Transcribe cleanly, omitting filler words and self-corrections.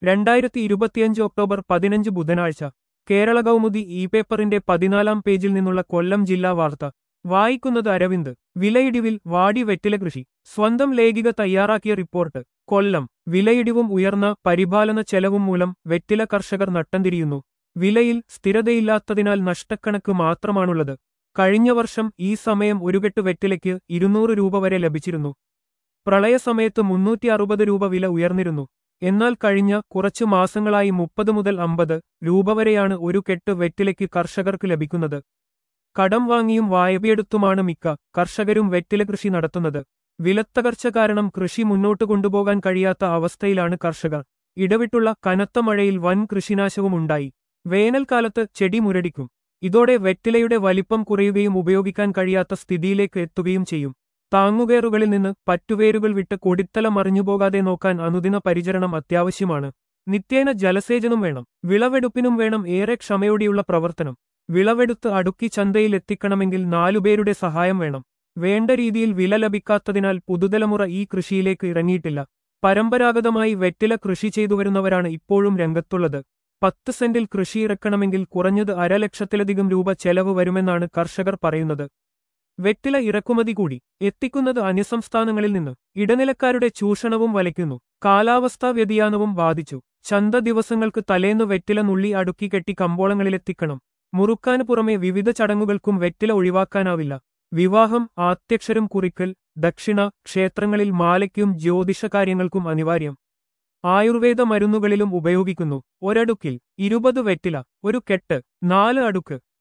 2025 October 15 ബുധനാഴ്ച Kerala Kaumudi E പേപ്പറിന്റെ 14-ാം പേജിൽ നിന്നുള്ള കൊല്ലം ജില്ലാ വാർത്ത വായിക്കുന്നത് അരവിന്ദ്. വിലയിടിവിൽ വാടി വെറ്റില കൃഷി. സ്വന്തം ലേഖിക തയ്യാറാക്കിയ റിപ്പോർട്ട്. കൊല്ലം. വിലയിടിവും ഉയർന്ന പരിപാലന ചെലവും മൂലം വെറ്റില കർഷകർ നട്ടംതിരിയുന്നു. വിലയിൽ സ്ഥിരതയില്ലാത്തതിനാൽ നഷ്ടക്കണക്ക് മാത്രമാണുള്ളത്. കഴിഞ്ഞ വർഷം ഈ സമയം ഒരു കെട്ട് വെറ്റിലയ്ക്ക് 200 രൂപ വരെ ലഭിച്ചിരുന്നു. പ്രളയസമയത്ത് 360 രൂപ വില ഉയർന്നിരുന്നു. എന്നാൽ കഴിഞ്ഞ കുറച്ചു മാസങ്ങളായി 30 മുതൽ 50 രൂപ വരെയാണ് ഒരു കെട്ട് വെറ്റിലയ്ക്ക് കർഷകർക്ക് ലഭിക്കുന്നത്. കടം വാങ്ങിയും വായ്പയെടുത്തുമാണ് മിക്ക കർഷകരും വെറ്റില കൃഷി നടത്തുന്നത്. വിലത്തകർച്ച കാരണം കൃഷി മുന്നോട്ട് കൊണ്ടുപോകാൻ കഴിയാത്ത അവസ്ഥയിലാണ് കർഷകർ. ഇടവിട്ടുള്ള കനത്ത മഴയിൽ വൻ കൃഷിനാശവും ഉണ്ടായി. വേനൽക്കാലത്ത് ചെടി മുരടിക്കും. ഇതോടെ വെറ്റിലയുടെ വലിപ്പം കുറയുകയും ഉപയോഗിക്കാൻ കഴിയാത്ത സ്ഥിതിയിലേക്ക് എത്തുകയും ചെയ്യും. താങ്ങുകയറുകളിൽ നിന്ന് പറ്റുവേരുകൾ വിട്ട് കൊടിത്തല മറിഞ്ഞുപോകാതെ നോക്കാൻ അനുദിന പരിചരണം അത്യാവശ്യമാണ്. നിത്യേന ജലസേചനം വേണം. വിളവെടുപ്പിനും വേണം ഏറെ ക്ഷമയോടെയുള്ള പ്രവർത്തനം. വിളവെടുത്ത് അടുക്കി ചന്തയിൽ എത്തിക്കണമെങ്കിൽ 4 പേരുടെ സഹായം വേണം. വേണ്ട രീതിയിൽ വില ലഭിക്കാത്തതിനാൽ പുതുതലമുറ ഈ കൃഷിയിലേക്ക് ഇറങ്ങിയിട്ടില്ല. പരമ്പരാഗതമായി വെറ്റില കൃഷി ചെയ്തുവരുന്നവരാണ് ഇപ്പോഴും രംഗത്തുള്ളത്. 10 സെന്റിൽ കൃഷി ഇറക്കണമെങ്കിൽ കുറഞ്ഞത് 1.5 ലക്ഷത്തിലധികം രൂപ ചെലവ് വരുമെന്നാണ് കർഷകർ പറയുന്നത്. വെറ്റില ഇറക്കുമതി കൂടി. എത്തിക്കുന്നത് അന്യസംസ്ഥാനങ്ങളിൽ നിന്ന്. ഇടനിലക്കാരുടെ ചൂഷണവും വലയ്ക്കുന്നു. കാലാവസ്ഥാ വ്യതിയാനവും ബാധിച്ചു. ചന്ത ദിവസങ്ങൾക്ക് തലേന്ന് വെറ്റില നുള്ളി അടുക്കി കെട്ടി കമ്പോളങ്ങളിലെത്തിക്കണം. മുറുക്കാന് പുറമെ വിവിധ ചടങ്ങുകൾക്കും വെറ്റില ഒഴിവാക്കാനാവില്ല. വിവാഹം, ആദ്യക്ഷരം കുറിക്കൽ, ദക്ഷിണ, ക്ഷേത്രങ്ങളിൽ മാലയ്ക്കും ജ്യോതിഷ കാര്യങ്ങൾക്കും അനിവാര്യം. ആയുർവേദ മരുന്നുകളിലും ഉപയോഗിക്കുന്നു. ഒരടുക്കിൽ 20 വെറ്റില. ഒരു കെട്ട് 4 അടുക്ക്.